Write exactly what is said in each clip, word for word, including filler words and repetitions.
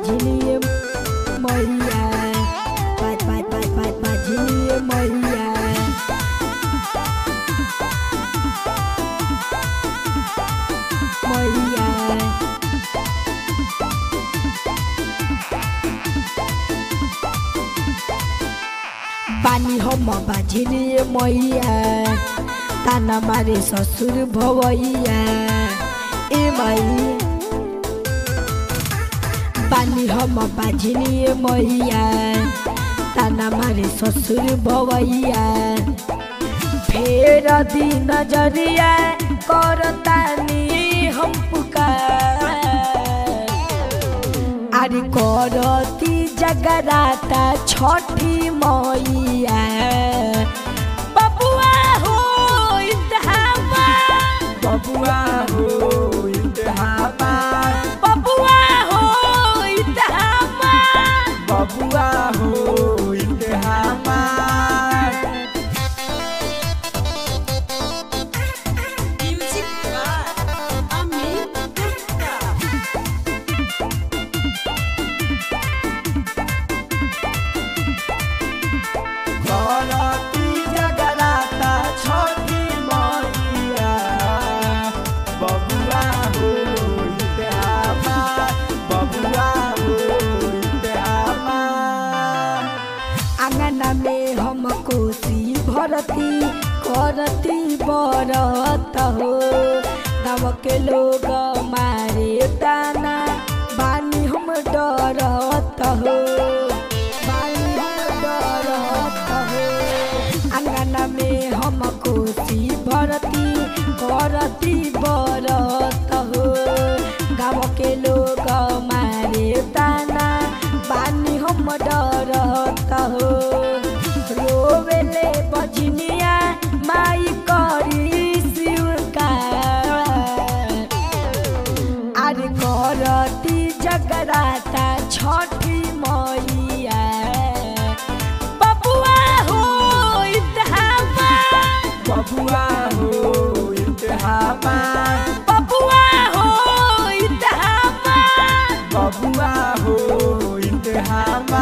बाझिनी मैया बाज बाज बाज बाज बाझिनी मैया मैया बानी हम बाझिनी मैया ताना मारे ससुर भवैया ए माई बानी हम बाझिनी मैया ताना मारे ससुर भवैया फेर दी नजरिया करतानी हम पुकार अरे करती जगराता छठी मैया बबुआ हो इंतहामा बबुआ हो इंतहामा बबुआ हो इंतहामा बबुआ हो इंतहामा करती जगराता छठी मैया बबुआ हो इंतहामा बबुआ हो इंतहामा आंगना में हम कोसी भरती करती बरत हो गाँव के लोग मारे ताना बानी हम डरत हो बानी हम डरत हो आंगना में हम कोसी भरती करती बरत हो गाँव के लोग मारे ताना बानी हम डरत हो रोवेले बजनिया माई करी शिवकार अरे करती जगराता छठी मैया बबुआ हो इंतहामा बबुआ हो इंतहामा बबुआ हो इंतहामा बबुआ हो इंतहामा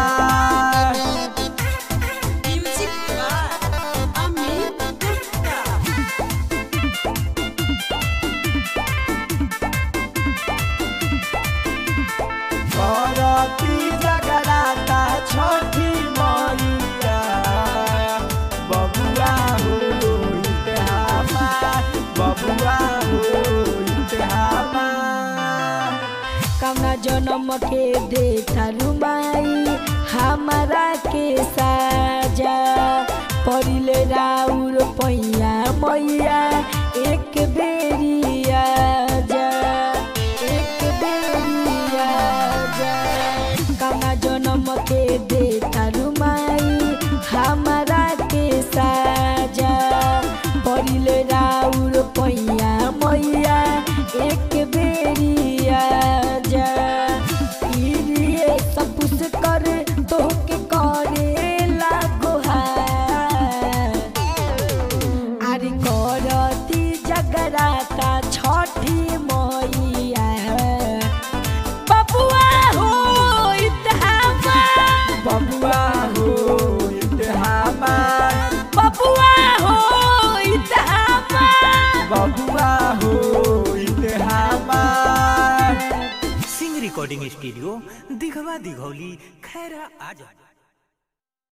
करती जगराता छठी मैया बबुआ हो इंतहामा बबुआ हो इंतहामा कौना जन्म के देता रुमाई हमारा के साजा परिले राउर पैया मैया एक बेरिया जा एक बेरिया जा कौना जन्म के देता रुमाई हमारा के साजा परिले राउर पैया मैया एक बेरिया जा इरिए सपुस कर तोहके करे लागोहार अरे करती जगराता छठी मैया बबुआ हो इंतहामा बबुआ हो इंतहामा बबुआ हो इंतहामा बबुआ हो इंतहामा सिंह रिकॉर्डिंग स्टूडियो दिघवा दिघौली खैरा आजा।